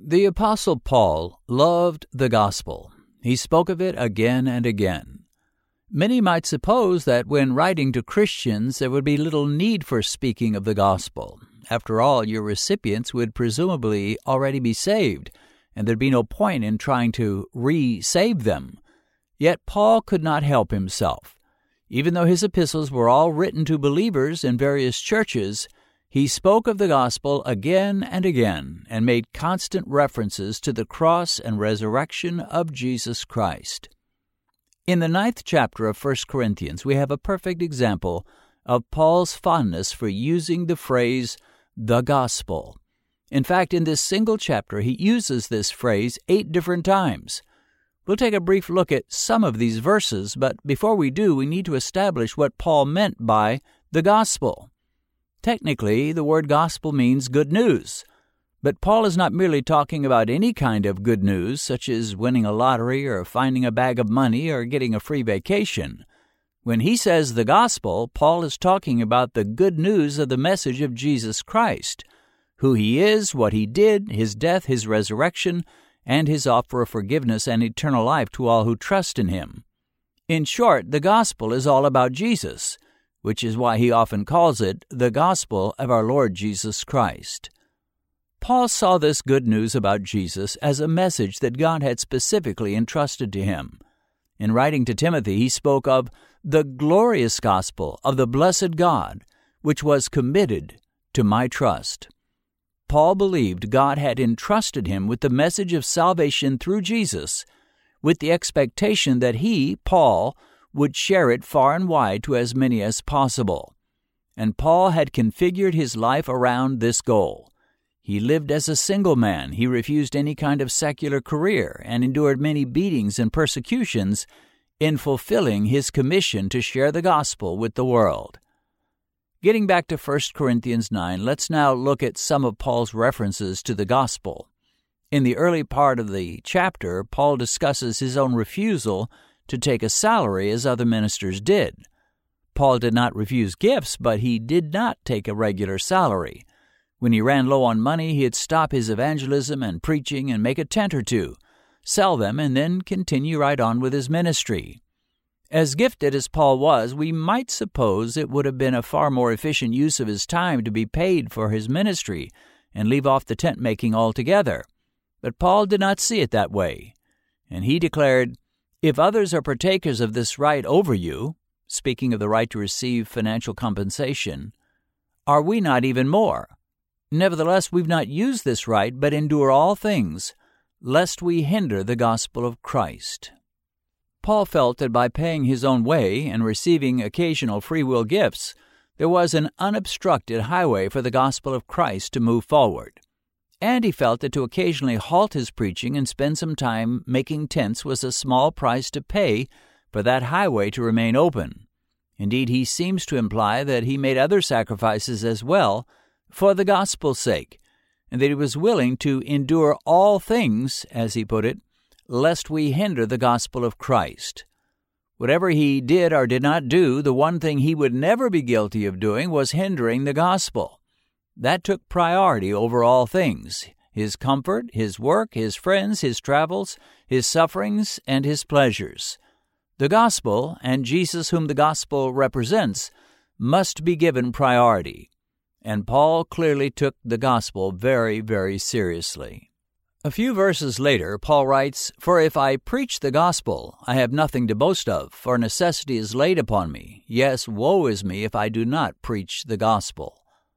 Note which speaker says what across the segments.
Speaker 1: The Apostle Paul loved the gospel. He spoke of it again and again. Many might suppose that when writing to Christians there would be little need for speaking of the gospel. After all, your recipients would presumably already be saved, and there'd be no point in trying to re-save them. Yet Paul could not help himself. Even though his epistles were all written to believers in various churches, he spoke of the gospel again and again and made constant references to the cross and resurrection of Jesus Christ. In the 9th chapter of 1 Corinthians, we have a perfect example of Paul's fondness for using the phrase, the gospel. In fact, in this single chapter, he uses this phrase 8 different times. We'll take a brief look at some of these verses, but before we do, we need to establish what Paul meant by the gospel. Technically, the word gospel means good news. But Paul is not merely talking about any kind of good news, such as winning a lottery or finding a bag of money or getting a free vacation. When he says the gospel, Paul is talking about the good news of the message of Jesus Christ, who he is, what he did, his death, his resurrection, and his offer of forgiveness and eternal life to all who trust in him. In short, the gospel is all about Jesus, which is why he often calls it the gospel of our Lord Jesus Christ. Paul saw this good news about Jesus as a message that God had specifically entrusted to him. In writing to Timothy, he spoke of the glorious gospel of the blessed God, which was committed to my trust. Paul believed God had entrusted him with the message of salvation through Jesus, with the expectation that he, Paul, would share it far and wide to as many as possible. And Paul had configured his life around this goal. He lived as a single man. He refused any kind of secular career and endured many beatings and persecutions in fulfilling his commission to share the gospel with the world. Getting back to 1 Corinthians 9, let's now look at some of Paul's references to the gospel. In the early part of the chapter, Paul discusses his own refusal to take a salary as other ministers did. Paul did not refuse gifts, but he did not take a regular salary. When he ran low on money, he'd stop his evangelism and preaching and make a tent or two, sell them, and then continue right on with his ministry. As gifted as Paul was, we might suppose it would have been a far more efficient use of his time to be paid for his ministry and leave off the tent-making altogether. But Paul did not see it that way, and he declared, "If others are partakers of this right over you," speaking of the right to receive financial compensation, "are we not even more? Nevertheless, we've not used this right, but endure all things, lest we hinder the gospel of Christ." Paul felt that by paying his own way and receiving occasional free will gifts, there was an unobstructed highway for the gospel of Christ to move forward. And he felt that to occasionally halt his preaching and spend some time making tents was a small price to pay for that highway to remain open. Indeed, he seems to imply that he made other sacrifices as well for the gospel's sake, and that he was willing to endure all things, as he put it, lest we hinder the gospel of Christ. Whatever he did or did not do, the one thing he would never be guilty of doing was hindering the gospel. That took priority over all things: his comfort, his work, his friends, his travels, his sufferings, and his pleasures. The gospel, and Jesus whom the gospel represents, must be given priority. And Paul clearly took the gospel very, very seriously. A few verses later, Paul writes, "For if I preach the gospel, I have nothing to boast of, for necessity is laid upon me. Yes, woe is me if I do not preach the gospel."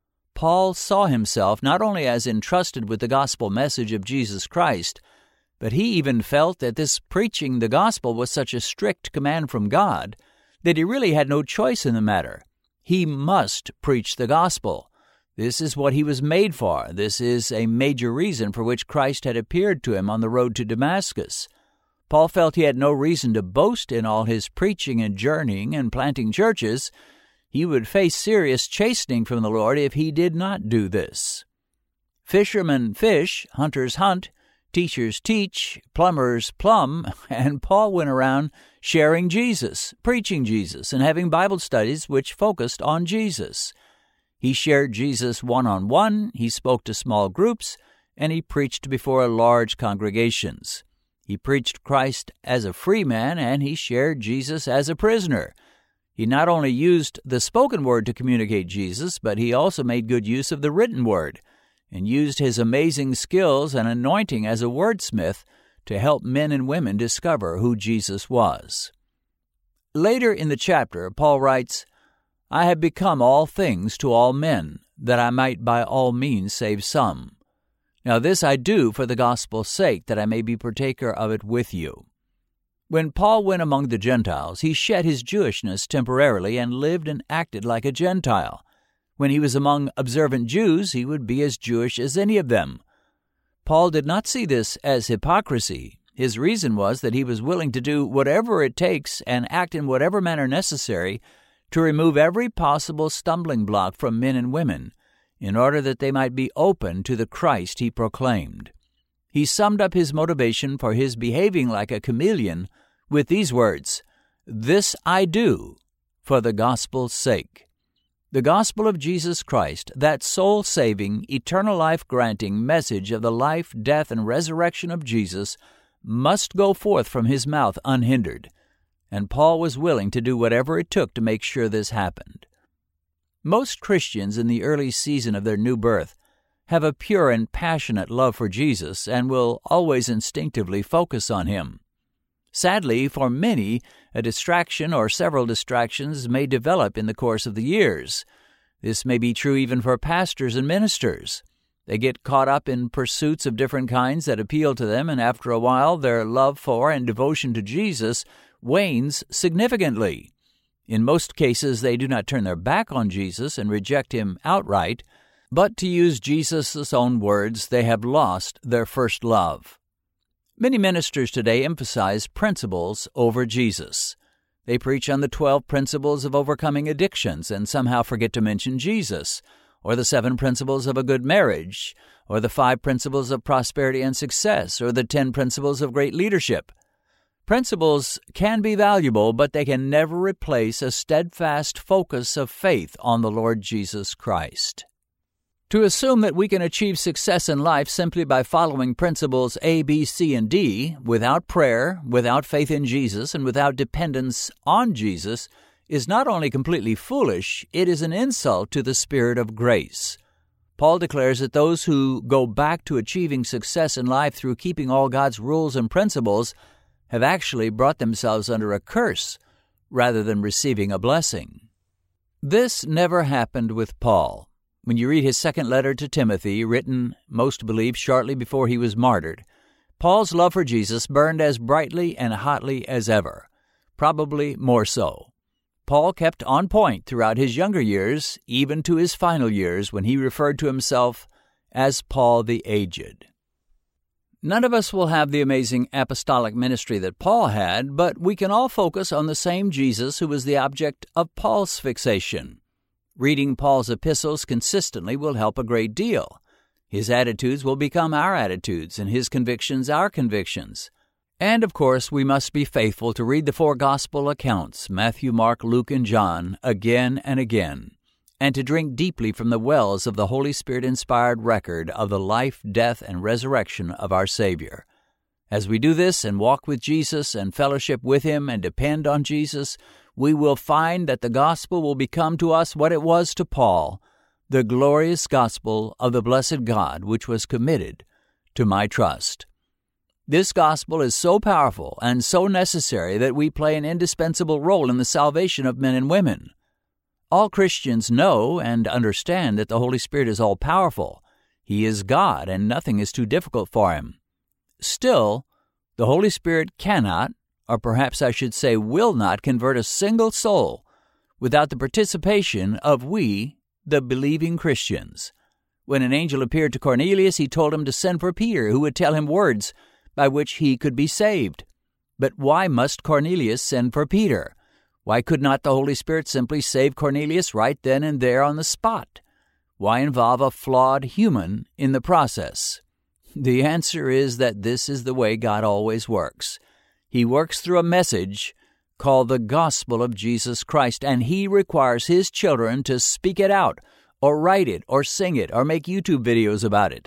Speaker 1: Paul saw himself not only as entrusted with the gospel message of Jesus Christ, but he even felt that this preaching the gospel was such a strict command from God that he really had no choice in the matter. He must preach the gospel. This is what he was made for. This is a major reason for which Christ had appeared to him on the road to Damascus. Paul felt he had no reason to boast in all his preaching and journeying and planting churches. He would face serious chastening from the Lord if he did not do this. Fishermen fish, hunters hunt, teachers teach, plumbers plumb, and Paul went around sharing Jesus, preaching Jesus, and having Bible studies which focused on Jesus. He shared Jesus one-on-one, he spoke to small groups, and he preached before large congregations. He preached Christ as a free man, and he shared Jesus as a prisoner. He not only used the spoken word to communicate Jesus, but he also made good use of the written word and used his amazing skills and anointing as a wordsmith to help men and women discover who Jesus was. Later in the chapter, Paul writes, "I have become all things to all men, that I might by all means save some. Now this I do for the gospel's sake, that I may be partaker of it with you." When Paul went among the Gentiles, he shed his Jewishness temporarily and lived and acted like a Gentile. When he was among observant Jews, he would be as Jewish as any of them. Paul did not see this as hypocrisy. His reason was that he was willing to do whatever it takes and act in whatever manner necessary to remove every possible stumbling block from men and women, in order that they might be open to the Christ he proclaimed. He summed up his motivation for his behaving like a chameleon with these words, "This I do for the gospel's sake." The gospel of Jesus Christ, that soul-saving, eternal life-granting message of the life, death, and resurrection of Jesus, must go forth from his mouth unhindered, and Paul was willing to do whatever it took to make sure this happened. Most Christians in the early season of their new birth have a pure and passionate love for Jesus and will always instinctively focus on him. Sadly, for many, a distraction or several distractions may develop in the course of the years. This may be true even for pastors and ministers. They get caught up in pursuits of different kinds that appeal to them, and after a while their love for and devotion to Jesus wanes significantly. In most cases, they do not turn their back on Jesus and reject him outright, but to use Jesus' own words, they have lost their first love. Many ministers today emphasize principles over Jesus. They preach on the 12 principles of overcoming addictions and somehow forget to mention Jesus, or the 7 principles of a good marriage, or the 5 principles of prosperity and success, or the 10 principles of great leadership. Principles can be valuable, but they can never replace a steadfast focus of faith on the Lord Jesus Christ. To assume that we can achieve success in life simply by following principles A, B, C, and D, without prayer, without faith in Jesus, and without dependence on Jesus, is not only completely foolish, it is an insult to the Spirit of grace. Paul declares that those who go back to achieving success in life through keeping all God's rules and principles have actually brought themselves under a curse rather than receiving a blessing. This never happened with Paul. When you read his second letter to Timothy, written, most believe, shortly before he was martyred, Paul's love for Jesus burned as brightly and hotly as ever, probably more so. Paul kept on point throughout his younger years, even to his final years, when he referred to himself as Paul the Aged. None of us will have the amazing apostolic ministry that Paul had, but we can all focus on the same Jesus who was the object of Paul's fixation. Reading Paul's epistles consistently will help a great deal. His attitudes will become our attitudes, and his convictions our convictions. And, of course, we must be faithful to read the 4 gospel accounts, Matthew, Mark, Luke, and John, again and again, and to drink deeply from the wells of the Holy Spirit-inspired record of the life, death, and resurrection of our Savior. As we do this and walk with Jesus and fellowship with him and depend on Jesus, we will find that the gospel will become to us what it was to Paul, the glorious gospel of the blessed God, which was committed to my trust. This gospel is so powerful and so necessary that we play an indispensable role in the salvation of men and women. All Christians know and understand that the Holy Spirit is all-powerful. He is God, and nothing is too difficult for him. Still, the Holy Spirit cannot, or perhaps I should say will not, convert a single soul without the participation of we, the believing Christians. When an angel appeared to Cornelius, he told him to send for Peter, who would tell him words by which he could be saved. But why must Cornelius send for Peter? Why could not the Holy Spirit simply save Cornelius right then and there on the spot? Why involve a flawed human in the process? The answer is that this is the way God always works. He works through a message called the gospel of Jesus Christ, and he requires his children to speak it out, or write it, or sing it, or make YouTube videos about it.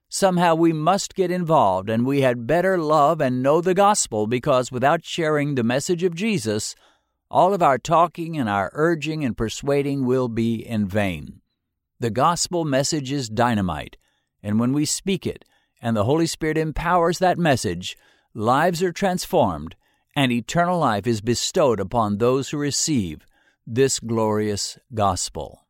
Speaker 1: Somehow we must get involved, and we had better love and know the gospel, because without sharing the message of Jesus, all of our talking and our urging and persuading will be in vain. The gospel message is dynamite, and when we speak it and the Holy Spirit empowers that message, lives are transformed and eternal life is bestowed upon those who receive this glorious gospel.